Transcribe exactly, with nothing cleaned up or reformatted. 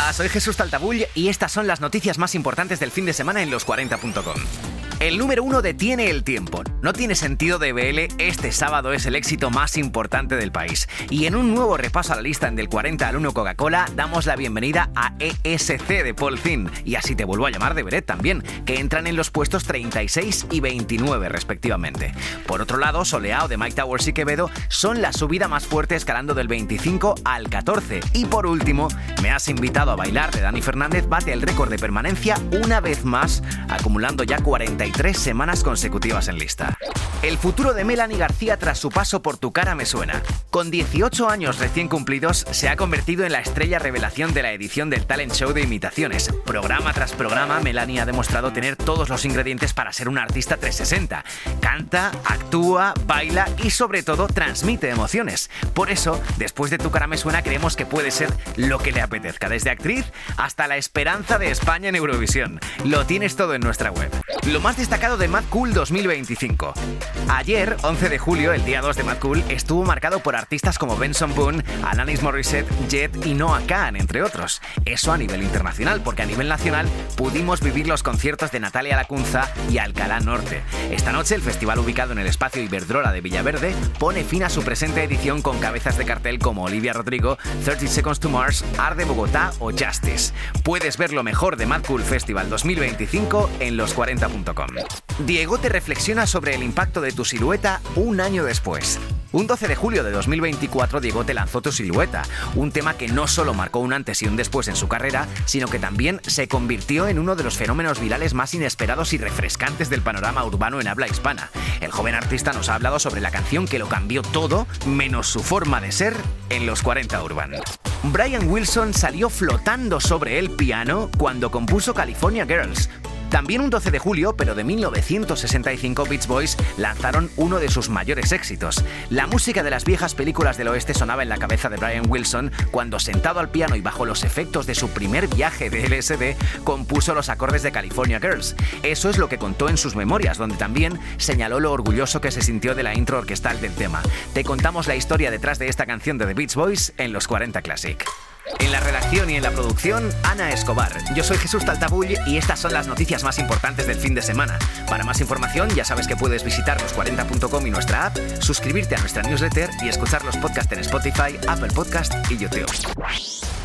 Hola, soy Jesús Taltabull y estas son las noticias más importantes del fin de semana en los cuarenta punto com. El número uno detiene el tiempo. No tiene sentido de B L, este sábado es el éxito más importante del país. Y en un nuevo repaso a la lista en Del cuarenta al uno Coca-Cola, damos la bienvenida a E S C de Paul Thin, y así te vuelvo a llamar de Beret también, que entran en los puestos treinta y seis y veintinueve respectivamente. Por otro lado, Soleao de Mike Towers y Quevedo son la subida más fuerte, escalando del veinticinco al catorce. Y por último, Me has invitado a bailar de Dani Fernández bate el récord de permanencia una vez más, acumulando ya cuarenta y tres semanas consecutivas en lista. El futuro de Melanie García tras su paso por Tu cara me suena. Con dieciocho años recién cumplidos, se ha convertido en la estrella revelación de la edición del talent show de imitaciones. Programa tras programa, Melanie ha demostrado tener todos los ingredientes para ser una artista trescientos sesenta. Canta, actúa, baila y sobre todo transmite emociones. Por eso, después de Tu cara me suena, creemos que puede ser lo que le apetezca, desde actriz hasta la esperanza de España en Eurovisión. Lo tienes todo en nuestra web. Lo más destacado de Mad Cool dos mil veinticinco. Ayer, once de julio, el día dos de Mad Cool, estuvo marcado por artistas como Benson Boone, Alanis Morissette, Jet y Noah Kahan, entre otros. Eso a nivel internacional, porque a nivel nacional pudimos vivir los conciertos de Natalia Lacunza y Alcalá Norte. Esta noche, el festival ubicado en el espacio Iberdrola de Villaverde pone fin a su presente edición con cabezas de cartel como Olivia Rodrigo, thirty seconds to Mars, Arde Bogotá o Justice. Puedes ver lo mejor de Mad Cool Festival dos mil veinticinco en los cuarenta punto com. Diego te reflexiona sobre el impacto de tu silueta un año después. Un doce de julio de dos mil veinticuatro, Diego te lanzó Tu silueta, un tema que no solo marcó un antes y un después en su carrera, sino que también se convirtió en uno de los fenómenos virales más inesperados y refrescantes del panorama urbano en habla hispana. El joven artista nos ha hablado sobre la canción que lo cambió todo, menos su forma de ser, en los cuarenta Urban. Brian Wilson salió flotando sobre el piano cuando compuso California Girls. También un doce de julio, pero de mil novecientos sesenta y cinco, Beach Boys lanzaron uno de sus mayores éxitos. La música de las viejas películas del oeste sonaba en la cabeza de Brian Wilson cuando, sentado al piano y bajo los efectos de su primer viaje de L S D, compuso los acordes de California Girls. Eso es lo que contó en sus memorias, donde también señaló lo orgulloso que se sintió de la intro orquestal del tema. Te contamos la historia detrás de esta canción de The Beach Boys en los cuarenta Classic. En la redacción y en la producción, Ana Escobar. Yo soy Jesús Taltabull y estas son las noticias más importantes del fin de semana. Para más información, ya sabes que puedes visitar los cuarenta punto com y nuestra app, suscribirte a nuestra newsletter y escuchar los podcasts en Spotify, Apple Podcast y YouTube.